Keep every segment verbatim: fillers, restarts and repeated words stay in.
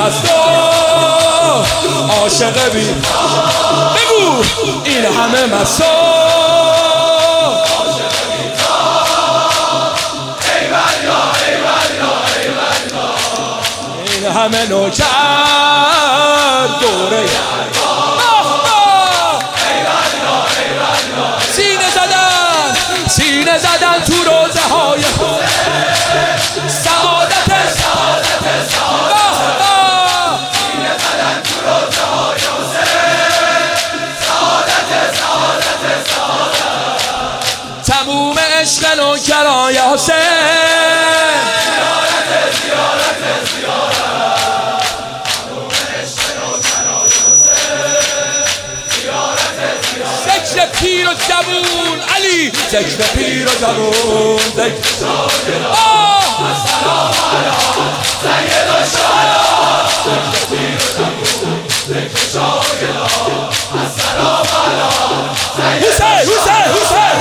مست و عاشق بی بگو این همه مست و این همه نوکر دوره سینه زدن سینه زدن تو روزه های سعادت سعادت سعادت سینه زدن تو روزه های سعادت سعادت سعادت تموم عشق نوکرای حسین زیارت زیارت زیارت تموم عشق نوکرای حسین زیارت زیارت ذکر پیر و جوون علی ذکر پیر و جوون ذکر شاگران السلام علیکم سید الشهداء ذکر پیر و جوون ذکر شاگران السلام علیکم حسین حسین حسین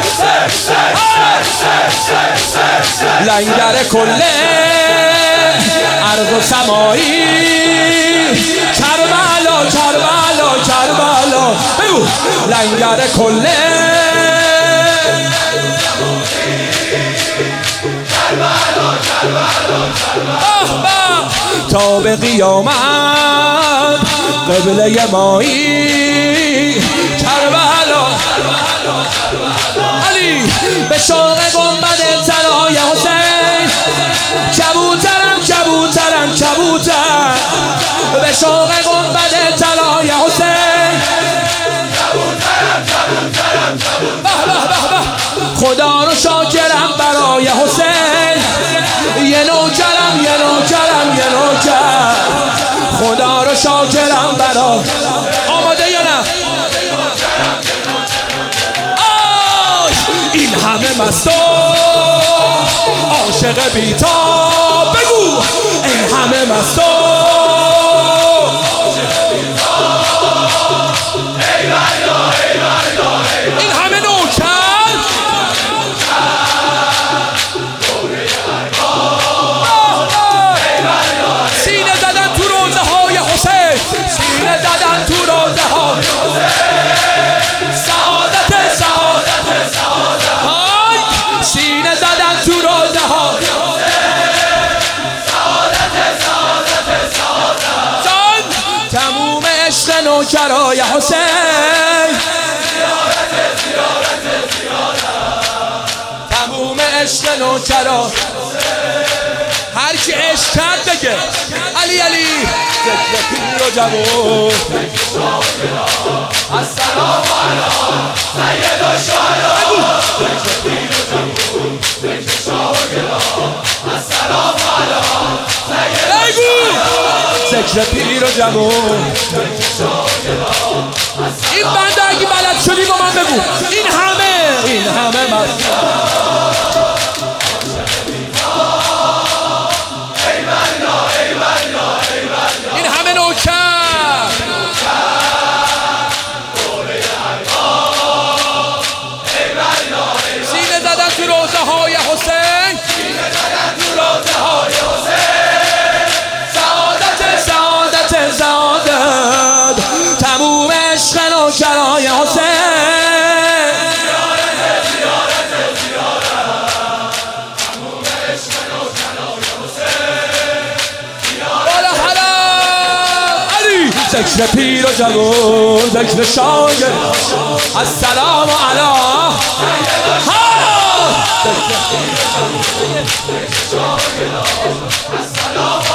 حسین لنگر کله ارض و سمایی کربلا کربلا کربلا بگو لنگر کله کربلا کربلا کربلا تا به قیامت قبله مایی کربلا علی به شوق گنبد طلای حسین کبوترم کبوترم کبوتر به شوق گنبد طلای حسین کبوترم کبوترم کبوتر خدا رو شاکرم برای حسین یه نوکرم یه نوکرم یه نوکر خدا رو شاکرم برای آماده یا نه این همه مست و عاشق بی‌تاب بگو این همه مست و این همه نوکر سینه زدن تو روزه های حسین سینه زدن تو روزه های سعادت سعادت سعادت سینه زدن تو روزه ها سعادت سعادت سعادت جان تموم عشق نوکرای حسین زیارت زیارت زیارت تموم عشق نوکرای هر کی عشق کرد بگه علی علی ذکر پیر و جوون السلام علیکم سید الشهداء ذکر پیر و جوون ذکر شاگران السلام علیکم سید الشهداء ذکر پیر و جوون ذکر شاگران این بنده اگه بلد شدی با من بگو این همه این همه مست این همه نوکر سینه زدن تو روزه های حسین سینه زدن تو روزه های حسین سعادت سعادت سعادت تموم عشق نوکرای حسین زیارت زیارت زیارت تموم عشق نوکرای حسین ذکر پیر و جوون ذکر شاگرد السلام علیکم ذکر پیر و جوون ذکر شاگرد السلام